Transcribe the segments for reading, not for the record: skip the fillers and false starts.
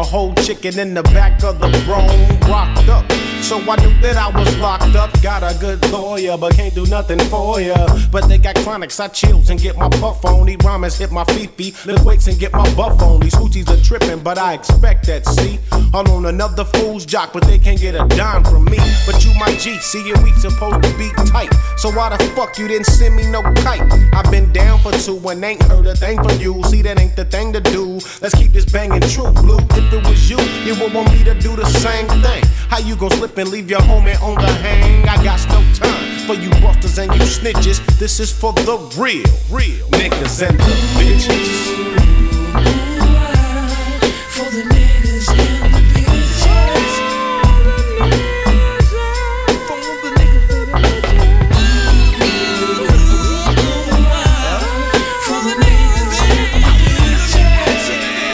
whole chicken in the back of the Rome, rocked up. So I knew that I was locked up. Got a good lawyer, but can't do nothing for ya. But they got chronics, I chills and get my puff on. Eat ramen, hit my fifi, lift weights and get my buff on. These hoochies are tripping, but I expect that, see? I'm on another fool's jock, but they can't get a dime from me. But you my G, see you, we supposed to be tight. So why the fuck you didn't send me no kite? I've been down for 2 and ain't heard a thing from you. See, that ain't the thing to do. Let's keep this banging true, blue. If it was you, you would want me to do the same thing. How you gon' slip and leave your homie on the hang? I got no time for you busters and you snitches. This is for the real niggas and the bitches. For the niggas and the bitches. For the niggas and the bitches.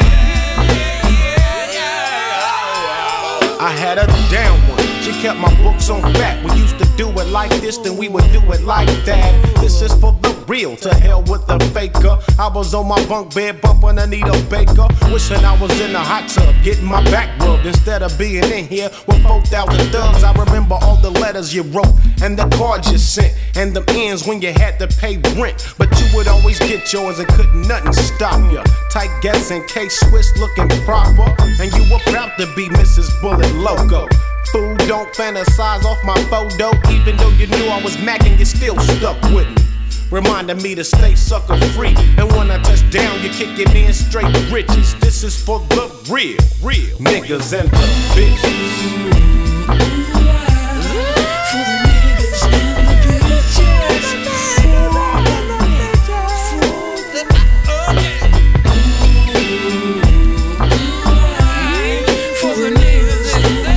I had a down one. She kept my books on fat. We used to do it like this, then we would do it like that. This is for the real, to hell with the faker. I was on my bunk bed bumping Anita Baker, wishing I was in the hot tub, getting my back rubbed instead of being in here with 4,000 thugs. I remember all the letters you wrote and the cards you sent and the ends when you had to pay rent. But you would always get yours and couldn't nothing stop ya. Tight gas and K-Swiss looking proper, and you were proud to be Mrs. Bullet Loco. Fool, don't fantasize off my photo. Even though you knew I was macking, you still stuck with me, reminding me to stay sucker free. And when I touch down, you kick it in straight riches. This is for the real niggas and the bitches. For the niggas and the bitches. For the niggas and the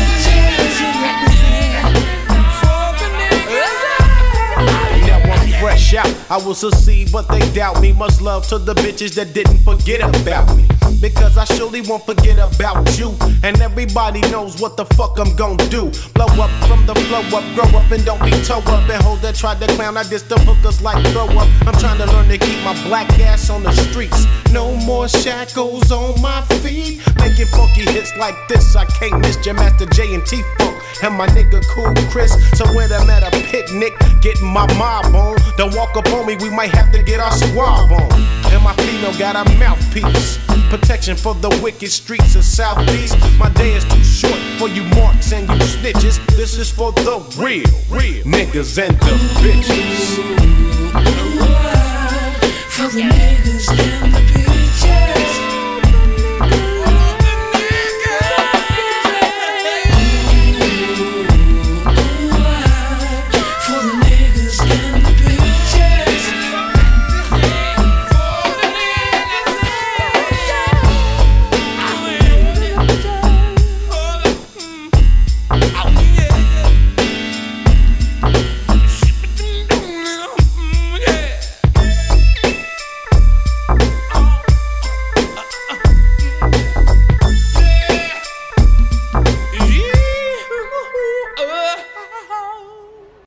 fresh out, I will succeed, but they doubt me. Much love to the bitches that didn't forget about me, because I surely won't forget about you. And everybody knows what the fuck I'm gon' do. Blow up from the flow up, grow up and don't be toe up. And hoes that tried to clown, I diss the hookers like throw up. I'm trying to learn to keep my black ass on the streets. No more shackles on my feet. Making funky hits like this, I can't miss your Master J and T Funk and my nigga Cool Chris. So when I'm at a picnic, getting my mob on, don't walk up on me, we might have to get our squab on. And my female got a mouthpiece, protection for the wicked streets of Southeast. My day is too short for you marks and you snitches. This is for the real niggas and the bitches. For the niggas and the bitches.